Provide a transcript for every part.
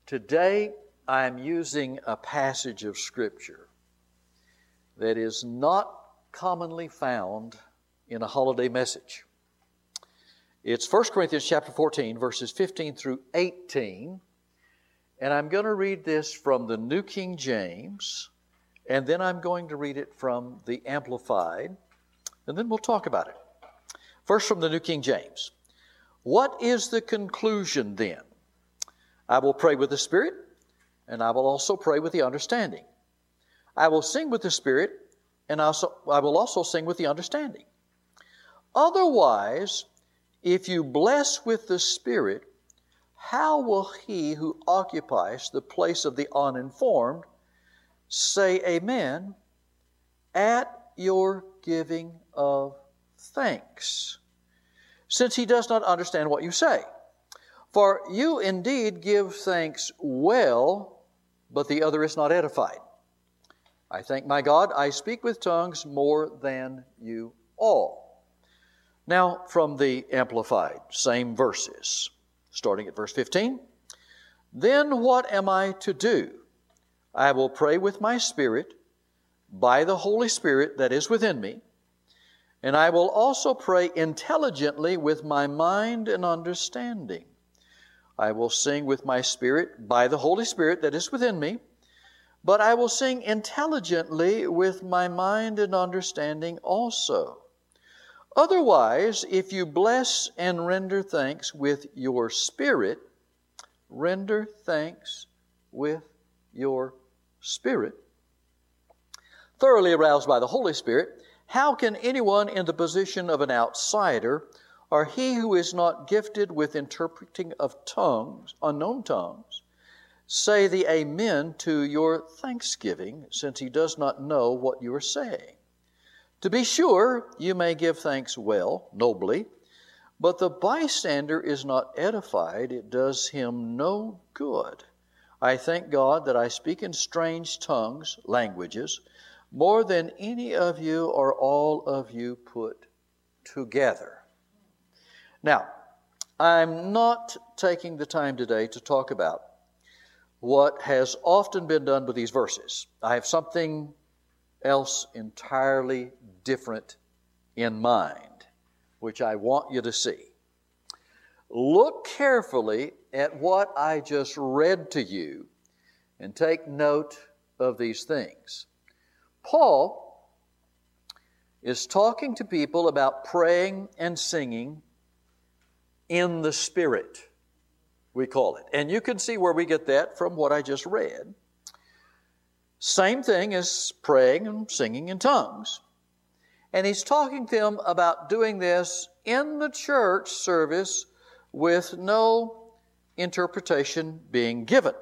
Today, I'm using a passage of Scripture that is not commonly found in a holiday message. It's 1 Corinthians chapter 14, verses 15 through 18. And I'm going to read this from the New King James, and then I'm going to read it from the Amplified, and then we'll talk about it. First from the New King James. What is the conclusion then? I will pray with the Spirit, and I will also pray with the understanding. I will sing with the Spirit, and I will also sing with the understanding. Otherwise, if you bless with the Spirit, how will he who occupies the place of the uninformed say amen at your giving of thanks, since he does not understand what you say? For you indeed give thanks well, but the other is not edified. I thank my God, I speak with tongues more than you all. Now, from the Amplified, same verses, starting at verse 15. Then what am I to do? I will pray with my spirit, by the Holy Spirit that is within me, and I will also pray intelligently with my mind and understanding. I will sing with my spirit, by the Holy Spirit that is within me, but I will sing intelligently with my mind and understanding also. Otherwise, if you bless and render thanks with your spirit, render thanks with your spirit, thoroughly aroused by the Holy Spirit, how can anyone in the position of an outsider, or he who is not gifted with interpreting of tongues, unknown tongues, say the amen to your thanksgiving, since he does not know what you are saying? To be sure, you may give thanks well, nobly, but the bystander is not edified. It does him no good. I thank God that I speak in strange tongues, languages, more than any of you or all of you put together. Now, I'm not taking the time today to talk about what has often been done with these verses. I have something else entirely different in mind, which I want you to see. Look carefully at what I just read to you and take note of these things. Paul is talking to people about praying and singing in the Spirit, we call it. And you can see where we get that from what I just read. Same thing as praying and singing in tongues. And he's talking to them about doing this in the church service with no interpretation being given.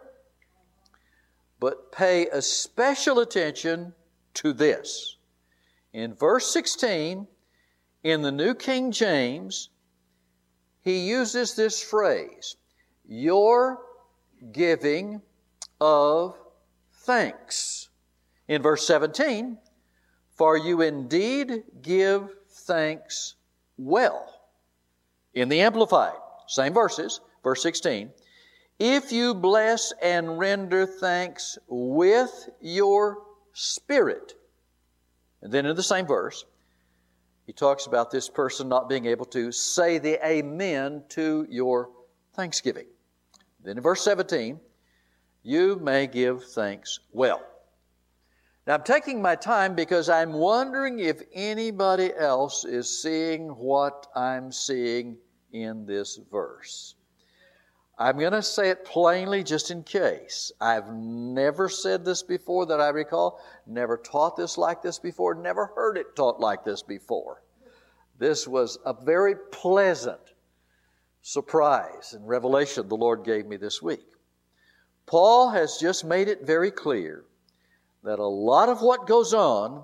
But pay a special attention to this. In verse 16, in the New King James, he uses this phrase, your giving of thanks. In verse 17, for you indeed give thanks well. In the Amplified, same verses, verse 16, if you bless and render thanks with your spirit. And then in the same verse, he talks about this person not being able to say the amen to your thanksgiving. Then in verse 17, you may give thanks well. Now I'm taking my time because I'm wondering if anybody else is seeing what I'm seeing in this verse. I'm going to say it plainly just in case. I've never said this before that I recall, never taught this like this before, never heard it taught like this before. This was a very pleasant surprise and revelation the Lord gave me this week. Paul has just made it very clear that a lot of what goes on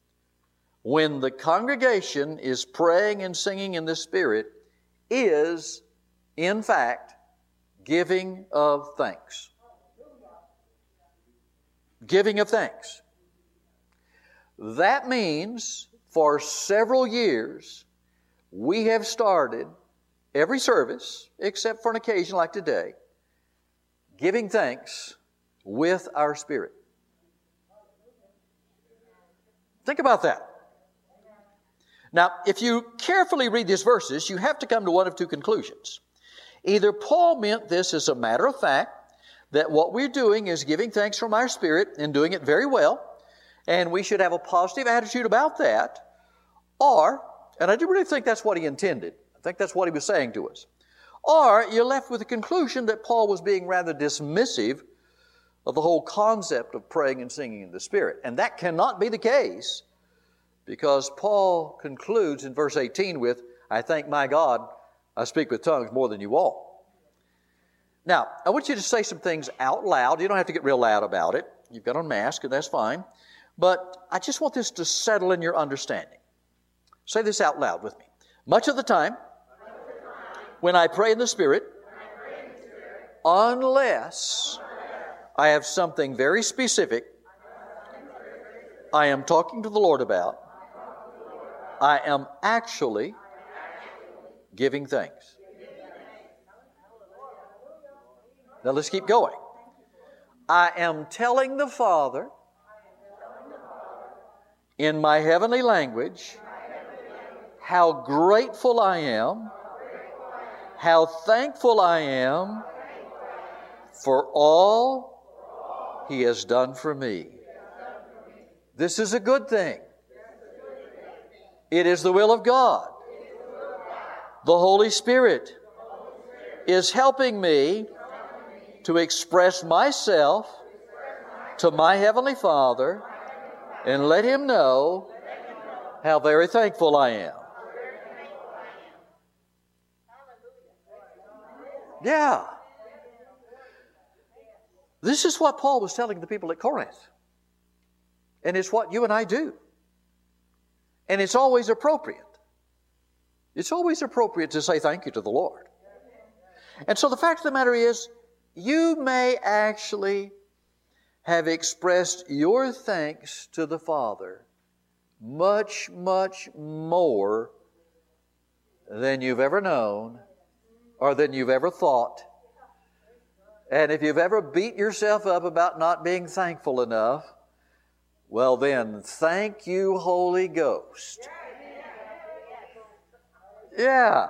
when the congregation is praying and singing in the Spirit is, in fact, giving of thanks. Giving of thanks. That means for several years we have started every service, except for an occasion like today, giving thanks with our spirit. Think about that. Now, if you carefully read these verses, you have to come to one of two conclusions. Either Paul meant this as a matter of fact, that what we're doing is giving thanks from our spirit and doing it very well, and we should have a positive attitude about that, or, and I do really think that's what he intended. I think that's what he was saying to us. Or you're left with the conclusion that Paul was being rather dismissive of the whole concept of praying and singing in the Spirit. And that cannot be the case, because Paul concludes in verse 18 with, I thank my God, I speak with tongues more than you all. Now, I want you to say some things out loud. You don't have to get real loud about it. You've got on a mask, and that's fine. But I just want this to settle in your understanding. Say this out loud with me. Much of the time, when I pray in the Spirit, unless I have something very specific I am talking to the Lord about, I am actually giving thanks. Now let's keep going. I am telling the Father in my heavenly language how grateful I am, how thankful I am for all He has done for me. This is a good thing. It is the will of God. The Holy Spirit is helping me to express myself to my Heavenly Father and let Him know how very thankful I am. Yeah. This is what Paul was telling the people at Corinth. And it's what you and I do. And it's always appropriate. It's always appropriate to say thank you to the Lord. And so the fact of the matter is, you may actually have expressed your thanks to the Father much, much more than you've ever known or than you've ever thought. And if you've ever beat yourself up about not being thankful enough, well then, thank you, Holy Ghost. Yeah.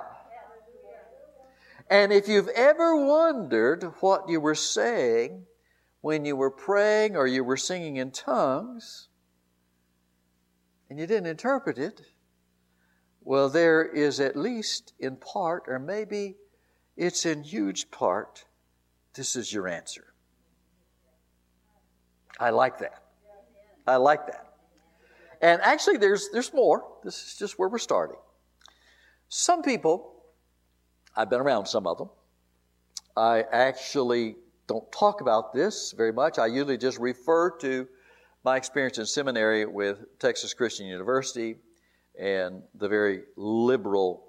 And if you've ever wondered what you were saying when you were praying or you were singing in tongues, and you didn't interpret it, well, there is at least in part, or maybe it's in huge part, this is your answer. I like that. I like that. And actually, there's more. This is just where we're starting. Some people, I've been around some of them, I actually don't talk about this very much. I usually just refer to my experience in seminary with Texas Christian University and the very liberal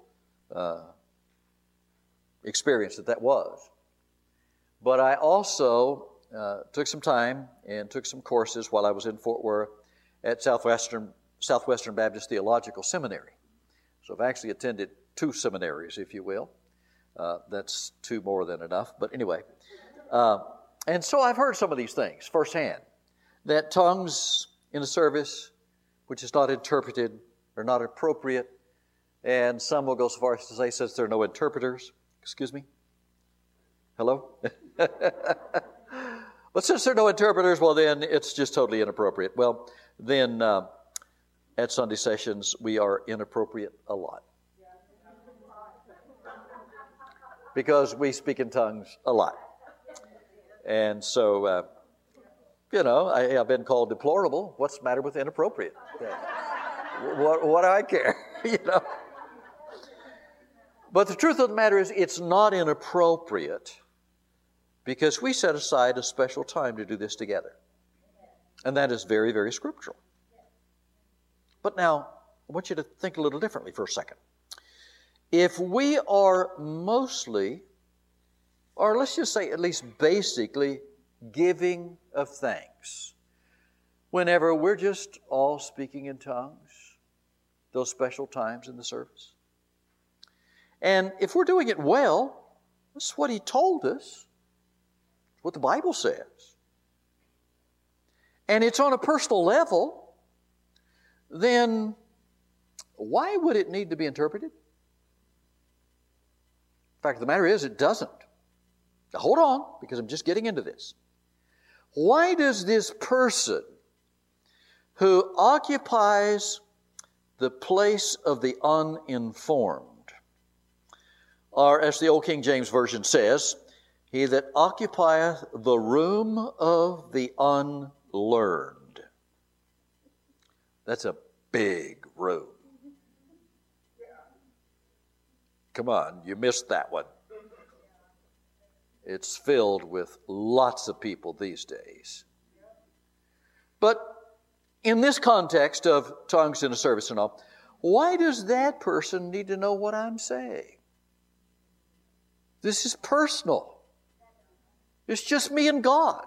experience that was. But I also took some time and took some courses while I was in Fort Worth at Southwestern Baptist Theological Seminary. So I've actually attended 2 seminaries, if you will. That's 2 more than enough. But anyway, and so I've heard some of these things firsthand. That tongues in a service which is not interpreted are not appropriate. And some will go so far as to say, since there are no interpreters, excuse me? Hello? But since there are no interpreters, well then it's just totally inappropriate. Well, then at Sunday sessions we are inappropriate a lot. Because we speak in tongues a lot. And so, I've been called deplorable. What's the matter with inappropriate? What do I care? But the truth of the matter is, it's not inappropriate because we set aside a special time to do this together. And that is very, very scriptural. But now, I want you to think a little differently for a second. If we are mostly, or let's just say at least basically, giving of thanks, whenever we're just all speaking in tongues, those special times in the service. And if we're doing it well, this is what He told us. what the Bible says, and it's on a personal level, then why would it need to be interpreted? The fact of the matter is, it doesn't. Now, hold on, because I'm just getting into this. Why does this person who occupies the place of the uninformed, or as the Old King James Version says, he that occupieth the room of the unlearned. That's a big room. Come on, you missed that one. It's filled with lots of people these days. But in this context of tongues in a service and all, why does that person need to know what I'm saying? This is personal. It's just me and God.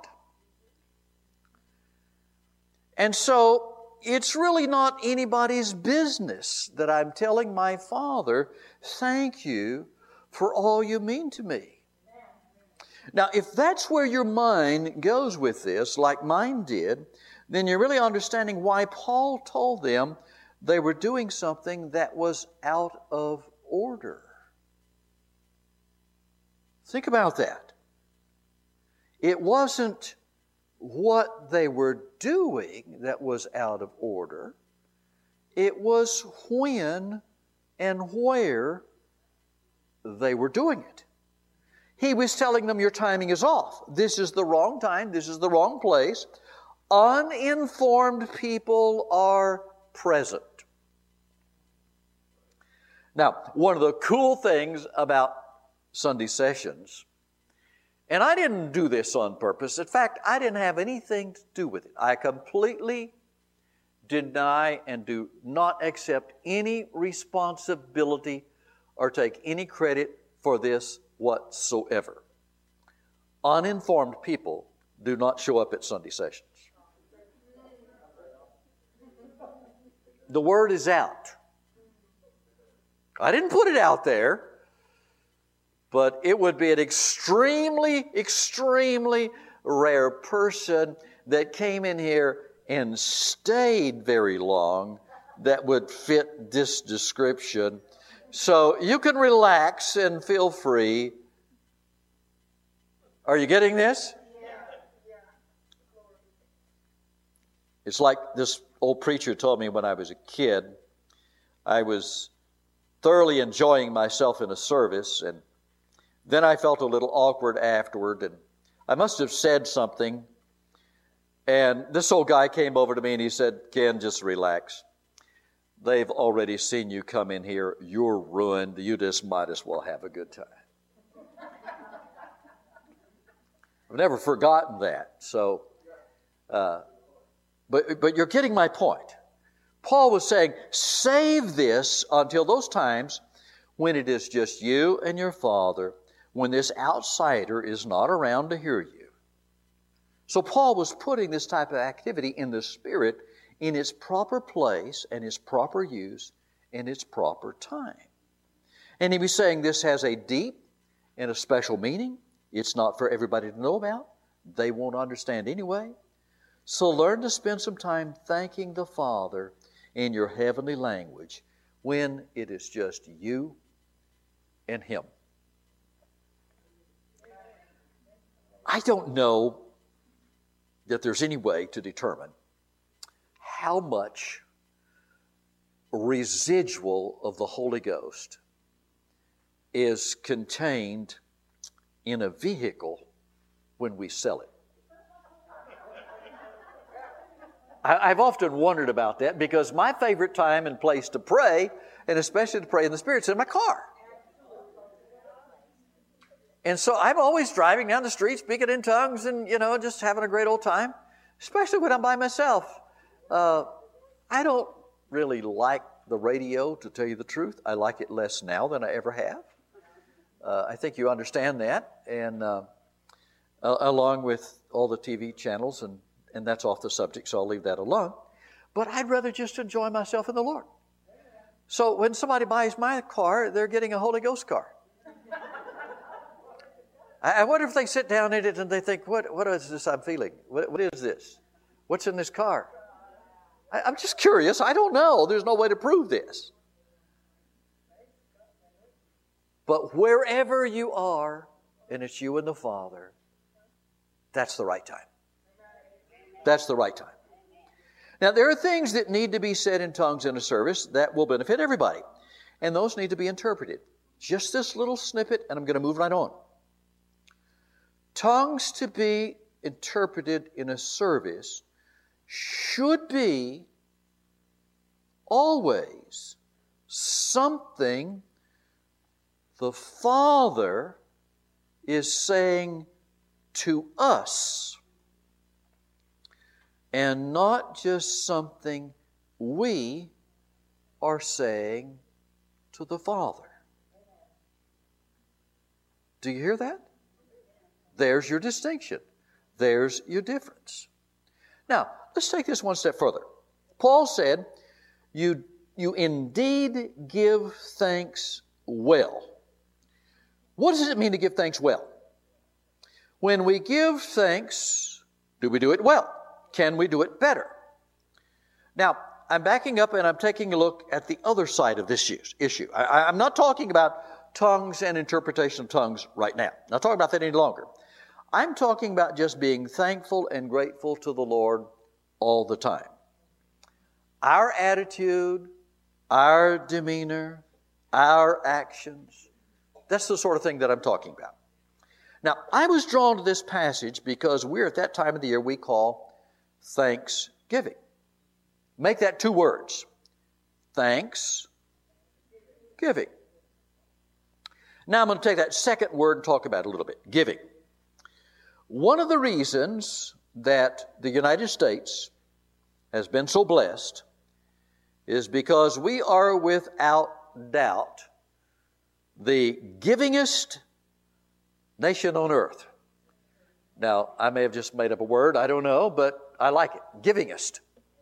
And so it's really not anybody's business that I'm telling my Father, thank you for all you mean to me. Now, if that's where your mind goes with this, like mine did, then you're really understanding why Paul told them they were doing something that was out of order. Think about that. It wasn't what they were doing that was out of order. It was when and where they were doing it. He was telling them, your timing is off. This is the wrong time. This is the wrong place. Uninformed people are present. Now, one of the cool things about Sunday sessions, and I didn't do this on purpose. In fact, I didn't have anything to do with it. I completely deny and do not accept any responsibility or take any credit for this whatsoever. Uninformed people do not show up at Sunday sessions. The word is out. I didn't put it out there, but it would be an extremely, extremely rare person that came in here and stayed very long that would fit this description. So you can relax and feel free. Are you getting this? It's like this old preacher told me when I was a kid. I was thoroughly enjoying myself in a service, and then I felt a little awkward afterward, and I must have said something. And this old guy came over to me and he said, Ken, just relax. They've already seen you come in here. You're ruined. You just might as well have a good time. I've never forgotten that. So, but you're getting my point. Paul was saying, save this until those times when it is just you and your Father, when this outsider is not around to hear you. So Paul was putting this type of activity in the Spirit in its proper place and its proper use and its proper time. And he was saying this has a deep and a special meaning. It's not for everybody to know about. They won't understand anyway. So learn to spend some time thanking the Father in your heavenly language when it is just you and Him. I don't know that there's any way to determine how much residual of the Holy Ghost is contained in a vehicle when we sell it. I've often wondered about that because my favorite time and place to pray, and especially to pray in the Spirit, is in my car. And so I'm always driving down the street, speaking in tongues and, just having a great old time, especially when I'm by myself. I don't really like the radio, to tell you the truth. I like it less now than I ever have. I think you understand that, and along with all the TV channels, and that's off the subject, so I'll leave that alone. But I'd rather just enjoy myself in the Lord. So when somebody buys my car, they're getting a Holy Ghost car. I wonder if they sit down in it and they think, what is this I'm feeling? What is this? What's in this car? I'm just curious. I don't know. There's no way to prove this. But wherever you are, and it's you and the Father, that's the right time. That's the right time. Now, there are things that need to be said in tongues in a service that will benefit everybody. And those need to be interpreted. Just this little snippet, and I'm going to move right on. Tongues to be interpreted in a service should be always something the Father is saying to us, and not just something we are saying to the Father. Do you hear that? There's your distinction. There's your difference. Now, let's take this one step further. Paul said, you indeed give thanks well. What does it mean to give thanks well? When we give thanks, do we do it well? Can we do it better? Now, I'm backing up and I'm taking a look at the other side of this issue. I'm not talking about tongues and interpretation of tongues right now. I'm not talking about that any longer. I'm talking about just being thankful and grateful to the Lord all the time. Our attitude, our demeanor, our actions, that's the sort of thing that I'm talking about. Now, I was drawn to this passage because we're at that time of the year we call Thanksgiving. Make that 2 words. Thanksgiving. Now I'm going to take that second word and talk about it a little bit. Giving. One of the reasons that the United States has been so blessed is because we are without doubt the givingest nation on earth. Now, I may have just made up a word, I don't know, but I like it. Givingest.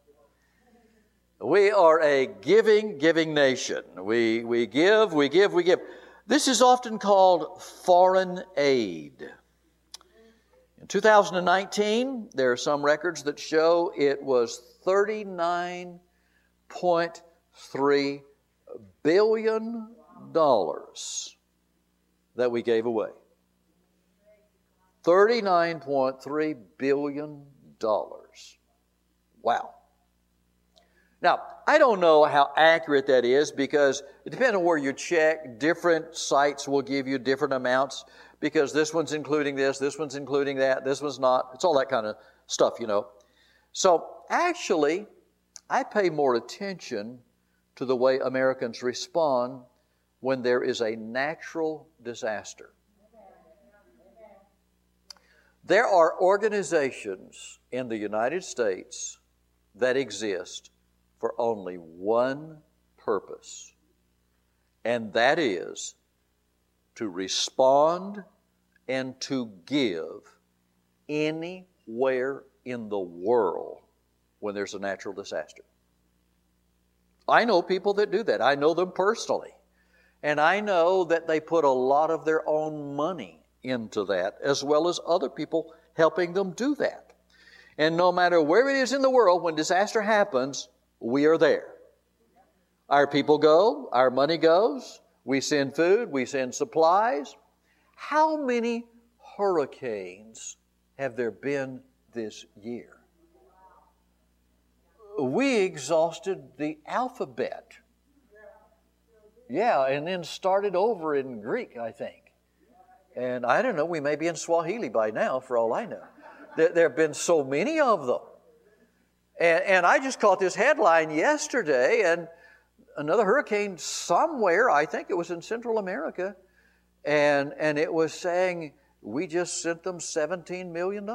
We are a giving nation. We give. This is often called foreign aid. In 2019, there are some records that show it was $39.3 billion that we gave away. $39.3 billion. Wow. Now, I don't know how accurate that is because it depends on where you check. Different sites will give you different amounts because this one's including this one's including that, this one's not. It's all that kind of stuff, you know. So, actually, I pay more attention to the way Americans respond when there is a natural disaster. There are organizations in the United States that exist for only one purpose, and that is to respond and to give anywhere in the world when there's a natural disaster. I know people that do that. I know them personally. And I know that they put a lot of their own money into that, as well as other people helping them do that. And no matter where it is in the world, when disaster happens, we are there. Our people go, our money goes, we send food, we send supplies. How many hurricanes have there been this year? We exhausted the alphabet. Yeah, and then started over in Greek, I think. And I don't know, we may be in Swahili by now, for all I know. There have been so many of them. And I just caught this headline yesterday, and another hurricane somewhere, I think it was in Central America, and it was saying, we just sent them $17 million.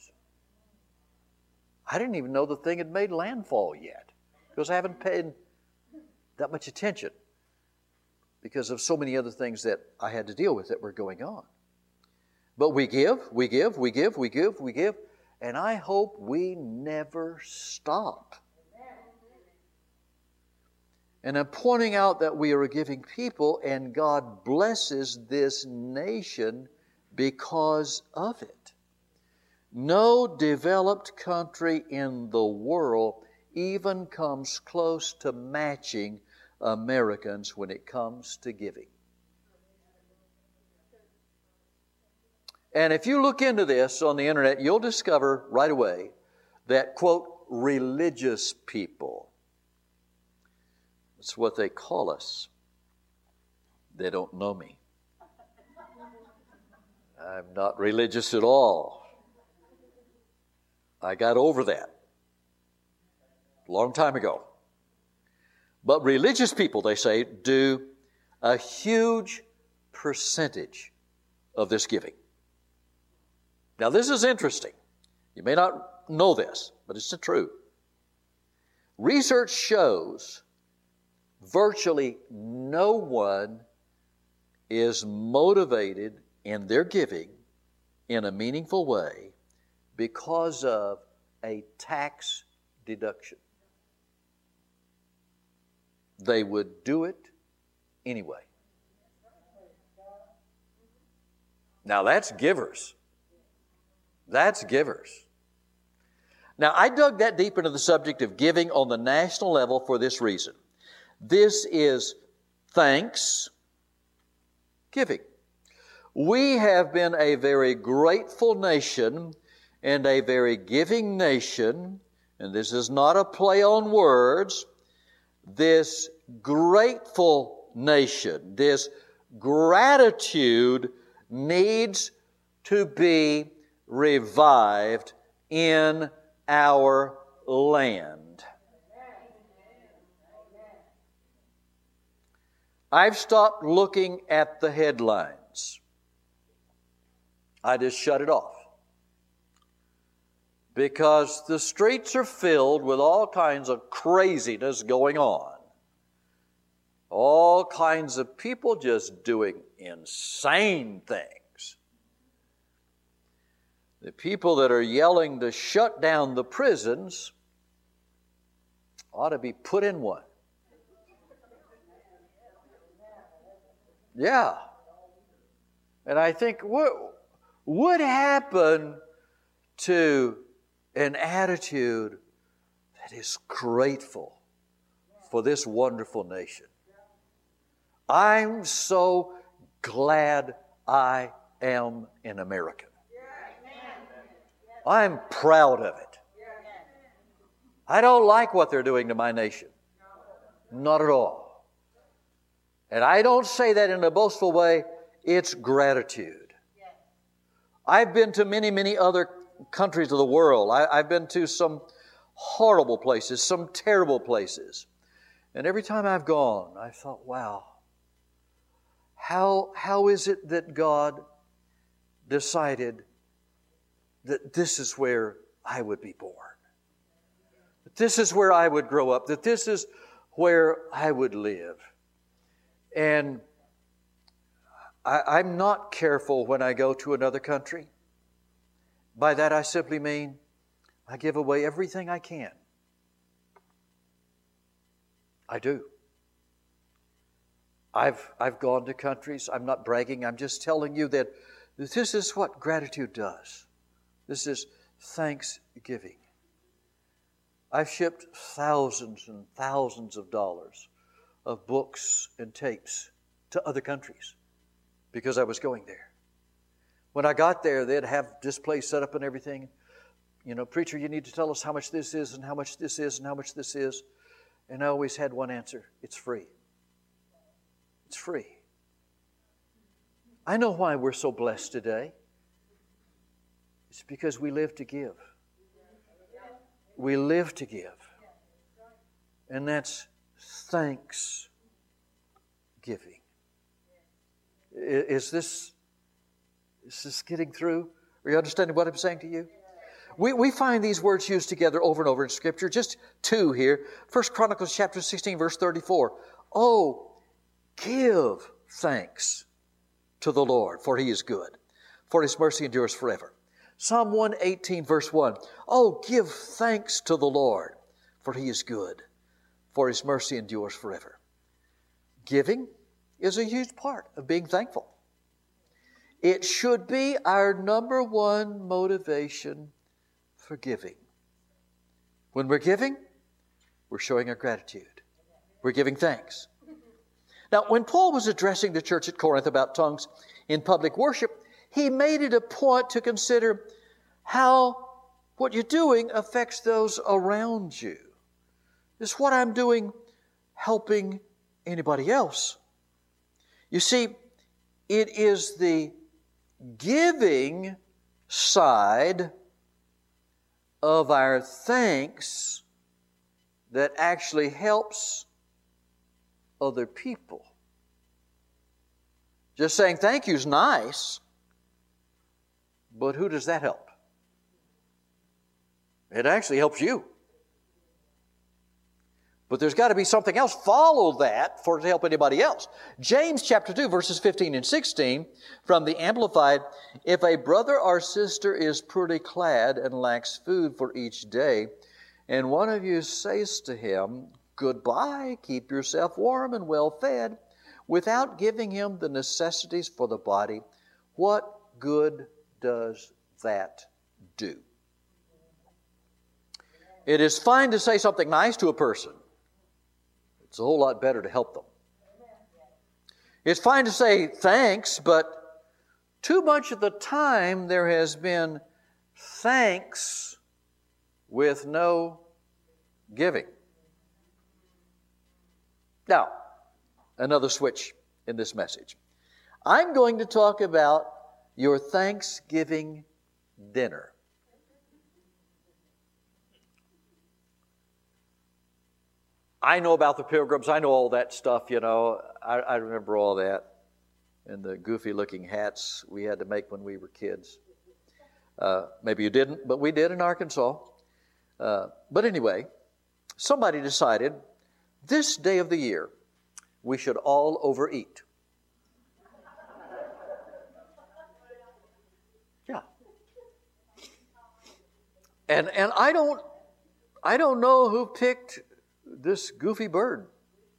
I didn't even know the thing had made landfall yet, because I haven't paid that much attention because of so many other things that I had to deal with that were going on. But we give, and I hope we never stop. And I'm pointing out that we are a giving people, and God blesses this nation because of it. No developed country in the world even comes close to matching Americans when it comes to giving. And if you look into this on the internet, you'll discover right away that, quote, religious people, that's what they call us. They don't know me. I'm not religious at all. I got over that a long time ago. But religious people, they say, do a huge percentage of this giving. Now, this is interesting. You may not know this, but it's the truth. Research shows virtually no one is motivated in their giving in a meaningful way because of a tax deduction. They would do it anyway. Now that's givers. That's givers. Now I dug that deep into the subject of giving on the national level for this reason. This is thanksgiving. We have been a very grateful nation and a very giving nation, and this is not a play on words. This grateful nation, this gratitude needs to be revived in our land. I've stopped looking at the headlines. I just shut it off. Because the streets are filled with all kinds of craziness going on. All kinds of people just doing insane things. The people that are yelling to shut down the prisons ought to be put in one. Yeah. And I think, what would happen to an attitude that is grateful for this wonderful nation? I'm so glad I am an American. I'm proud of it. I don't like what they're doing to my nation. Not at all. And I don't say that in a boastful way. It's gratitude. I've been to many, many other countries of the world. I've been to some horrible places, some terrible places. And every time I've gone, I thought, wow, how is it that God decided that this is where I would be born? That this is where I would grow up? That this is where I would live? And I'm not careful when I go to another country. By that I simply mean I give away everything I can. I do. I've gone to countries. I'm not bragging. I'm just telling you that this is what gratitude does. This is thanksgiving. I've shipped thousands and thousands of dollars of books and tapes to other countries because I was going there. When I got there, they'd have this place set up and everything. You know, preacher, you need to tell us how much this is and how much this is and how much this is. And I always had one answer: it's free. It's free. I know why we're so blessed today. It's because we live to give. We live to give. And that's thanksgiving. Is this getting through? Are you understanding what I'm saying to you? We find these words used together over and over in Scripture. Just two here. 1 Chronicles chapter 16, verse 34. Oh, give thanks to the Lord, for He is good, for His mercy endures forever. Psalm 118, verse 1. Oh, give thanks to the Lord, for He is good, for His mercy endures forever. Giving is a huge part of being thankful. it should be our number one motivation for giving. When we're giving, we're showing our gratitude. We're giving thanks. Now, when Paul was addressing the church at Corinth about tongues in public worship, he made it a point to consider how what you're doing affects those around you. Is what I'm doing helping anybody else? You see, it is the giving side of our thanks that actually helps other people. Just saying thank you is nice, but who does that help? It actually helps you. But there's got to be something else follow that for it to help anybody else. James chapter 2, verses 15 and 16 from the Amplified, if a brother or sister is poorly clad and lacks food for each day, and one of you says to him, goodbye, keep yourself warm and well fed, without giving him the necessities for the body, what good does that do? It is fine to say something nice to a person. It's a whole lot better to help them. It's fine to say thanks, but too much of the time there has been thanks with no giving. Now, another switch in this message. I'm going to talk about your Thanksgiving dinner. I know about the Pilgrims. I know all that stuff, you know. I remember all that. And the goofy-looking hats we had to make when we were kids. Maybe you didn't, but we did in Arkansas. But anyway, somebody decided this day of the year we should all overeat. Yeah. And I don't know who picked this goofy bird.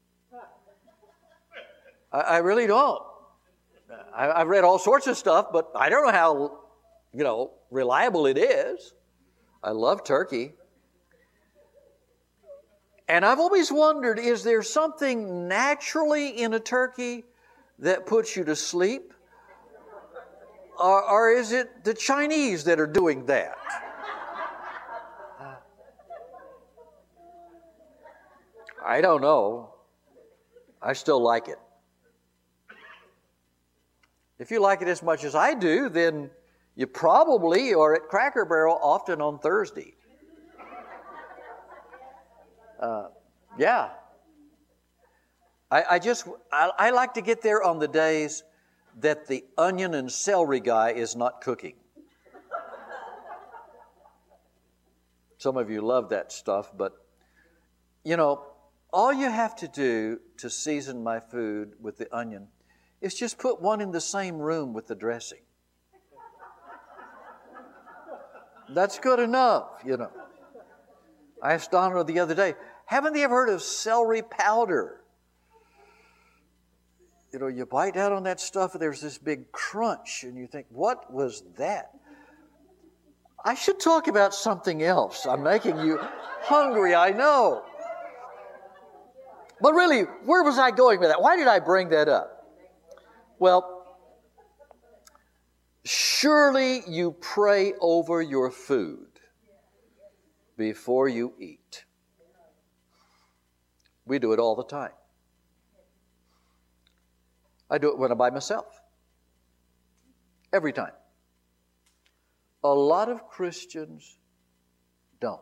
I really don't. I've read all sorts of stuff, but I don't know how, reliable it is. I love turkey. And I've always wondered, is there something naturally in a turkey that puts you to sleep? Or is it the Chinese that are doing that? I don't know. I still like it. If you like it as much as I do, then you probably are at Cracker Barrel often on Thursday. Yeah. I like to get there on the days that the onion and celery guy is not cooking. Some of you love that stuff, but, all you have to do to season my food with the onion is just put one in the same room with the dressing. That's good enough, I asked Donna the other day, haven't they ever heard of celery powder? You bite down on that stuff and there's this big crunch and you think, what was that? I should talk about something else. I'm making you hungry, I know. But really, where was I going with that? Why did I bring that up? Well, surely you pray over your food before you eat. We do it all the time. I do it when I'm by myself. Every time. A lot of Christians don't.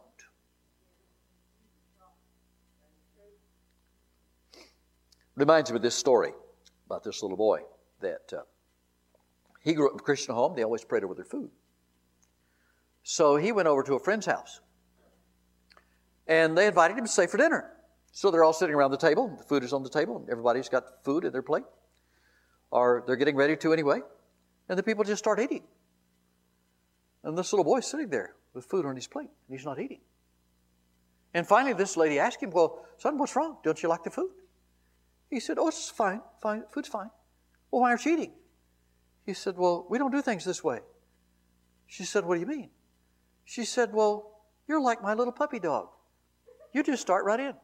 Reminds me of this story about this little boy that he grew up in a Christian home. They always prayed over their food. So he went over to a friend's house. And they invited him to stay for dinner. So they're all sitting around the table. The food is on the table. And everybody's got food in their plate. Or they're getting ready to anyway. And the people just start eating. And this little boy's sitting there with food on his plate. And he's not eating. And finally this lady asked him, well, son, what's wrong? Don't you like the food? He said, oh, it's fine. Food's fine. Well, why aren't you eating? He said, well, we don't do things this way. She said, what do you mean? She said, well, you're like my little puppy dog. You just start right in.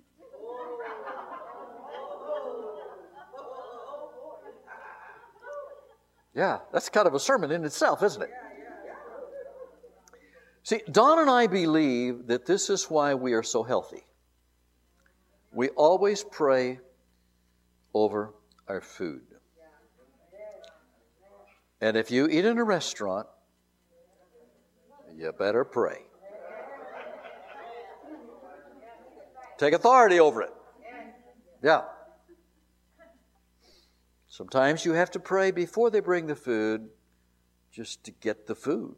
Yeah, that's kind of a sermon in itself, isn't it? See, Don and I believe that this is why we are so healthy. We always pray over our food. And if you eat in a restaurant, you better pray. Take authority over it. Yeah. Sometimes you have to pray before they bring the food just to get the food.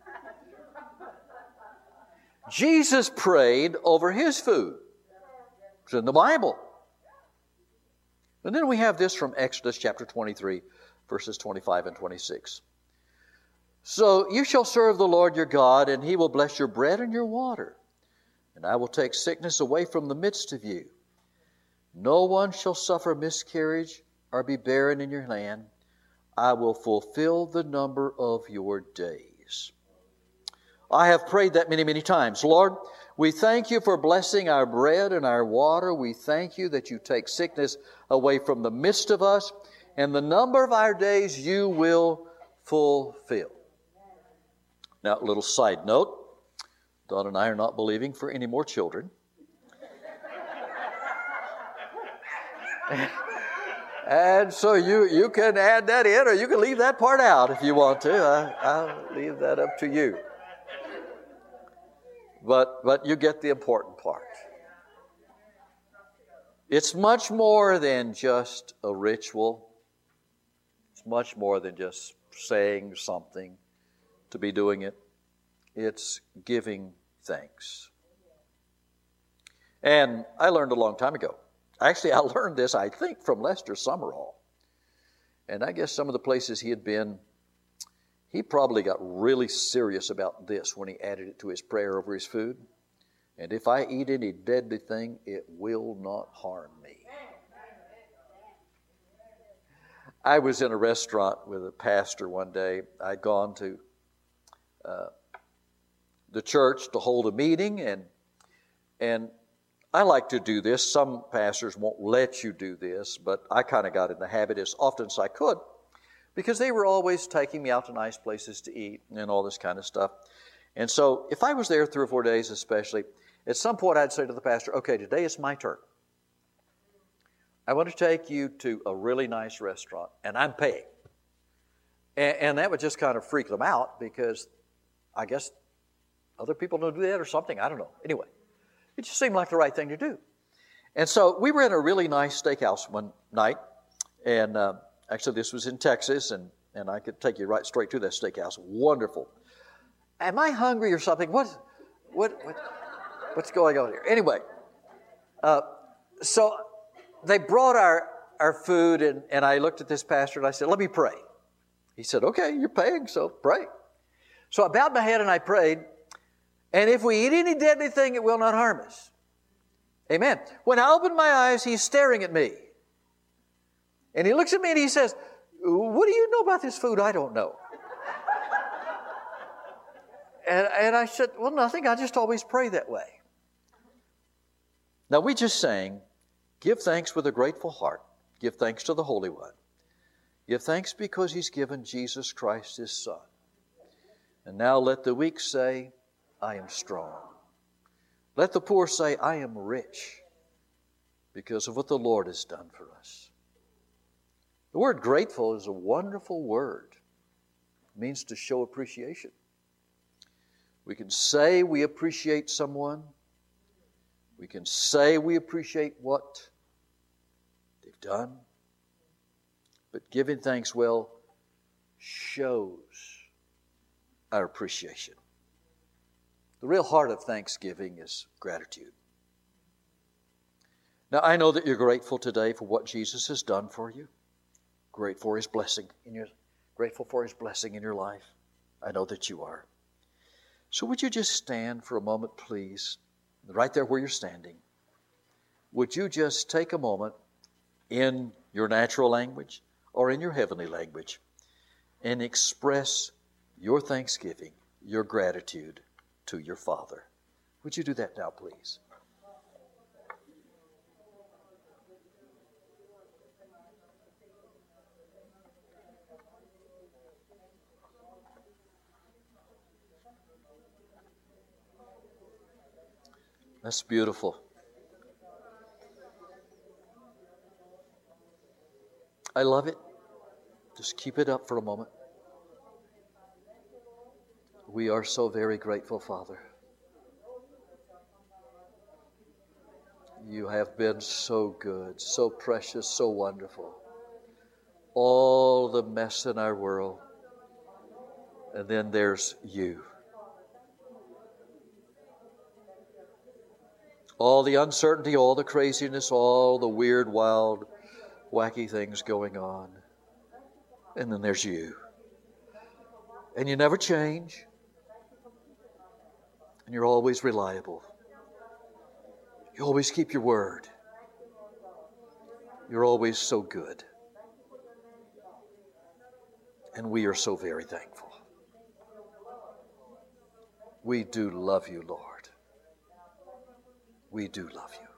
Jesus prayed over His food. It's in the Bible. And then we have this from Exodus chapter 23, verses 25 and 26. So you shall serve the Lord your God, and He will bless your bread and your water. And I will take sickness away from the midst of you. No one shall suffer miscarriage or be barren in your land. I will fulfill the number of your days. I have prayed that many, many times. Lord, we thank you for blessing our bread and our water. We thank you that you take sickness away from the midst of us, and the number of our days you will fulfill. Now, a little side note. Don and I are not believing for any more children. And so you can add that in, or you can leave that part out if you want to. I'll leave that up to you. But you get the important part. It's much more than just a ritual. It's much more than just saying something to be doing it. It's giving thanks. And I learned a long time ago. Actually, I learned this, I think, from Lester Summerall. And I guess some of the places he had been, he probably got really serious about this when he added it to his prayer over his food. And if I eat any deadly thing, it will not harm me. I was in a restaurant with a pastor one day. I'd gone to the church to hold a meeting, and I like to do this. Some pastors won't let you do this, but I kind of got in the habit as often as I could because they were always taking me out to nice places to eat and all this kind of stuff. And so if I was there 3 or 4 days especially, at some point I'd say to the pastor, okay, today is my turn. I want to take you to a really nice restaurant, and I'm paying. And that would just kind of freak them out because I guess other people don't do that or something. I don't know. Anyway, it just seemed like the right thing to do. And so we were in a really nice steakhouse one night. And actually this was in Texas, and I could take you right straight to that steakhouse. Wonderful. Am I hungry or something? What's going on here? Anyway, so they brought our food, and I looked at this pastor and I said, let me pray. He said, okay, you're paying, so pray. So I bowed my head and I prayed, and if we eat any deadly thing, it will not harm us. Amen. When I opened my eyes, he's staring at me. And he looks at me and he says, what do you know about this food? I don't know. And I said, well, nothing. I just always pray that way. Now, we just sang, give thanks with a grateful heart. Give thanks to the Holy One. Give thanks because He's given Jesus Christ His Son. And now let the weak say, I am strong. Let the poor say, I am rich because of what the Lord has done for us. The word grateful is a wonderful word. It means to show appreciation. We can say we appreciate someone. We can say we appreciate what they've done. But giving thanks well shows our appreciation. The real heart of thanksgiving is gratitude. Now, I know that you're grateful today for what Jesus has done for you. Grateful for His blessing in your life. I know that you are. So would you just stand for a moment, please, right there where you're standing. Would you just take a moment in your natural language or in your heavenly language and express your thanksgiving, your gratitude to your Father. Would you do that now, please? That's beautiful. I love it. Just keep it up for a moment. We are so very grateful, Father. You have been so good, so precious, so wonderful. All the mess in our world. And then there's you. All the uncertainty, all the craziness, all the weird, wild, wacky things going on. And then there's you. And you never change. And you're always reliable. You always keep your word. You're always so good. And we are so very thankful. We do love you, Lord. We do love you.